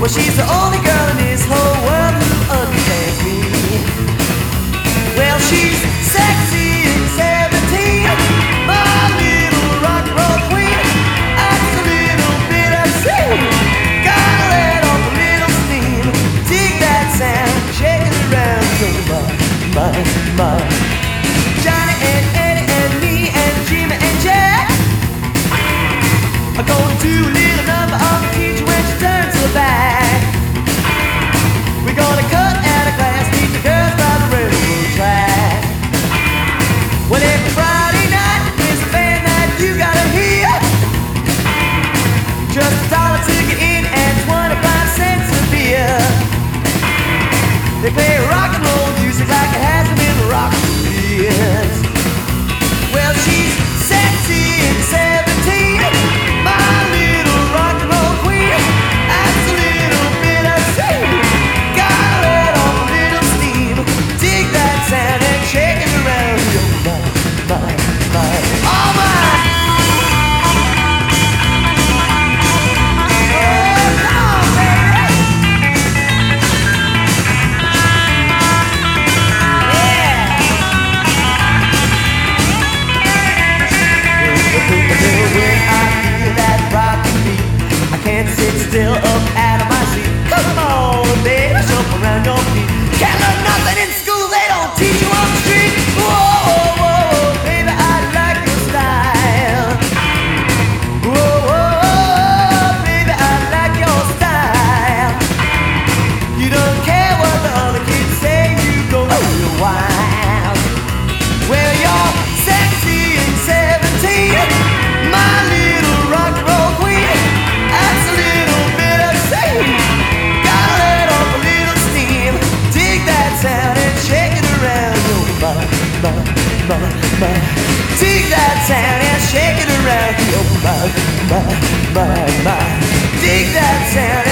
Well, she's the only girl in this whole world who understands me. Well, she's sexy and 17, my little rock and roll queen. Acts a little bit obscene, gotta let off a little steam. Dig that sound, shake it around, so my. Johnny and Eddie and me and Jimmy and Jack are gonna do a little number on the teacher when she turns to the back. We're gonna cut out a class, meet the girls by the railroad track. Well, every Friday night is a band that you gotta hear. Just $1 ticket in and 25 cents a beer. They play rock and roll music like it hasn't been rock for years. Well, she's sexy and 17, my little rock and roll queen. Acts a little bit obscene, gotta let off a little steam. Dig that sound and shake it around. My, oh my. Can't sit still up out of my seat. Come on, baby, jump around your feet. Can't learn nothing in school, they don't teach you on the street. Whoa, baby, I like your style. Whoa, baby, I like your style. You don't care what the other kids say, you go real wild. Well, you're sexy and 17, my little rock and roll queen. That's a little bit obscene, gotta let off a little steam. Dig that sound and shake it around. My. Dig that sound and shake it around. My. Dig that sound.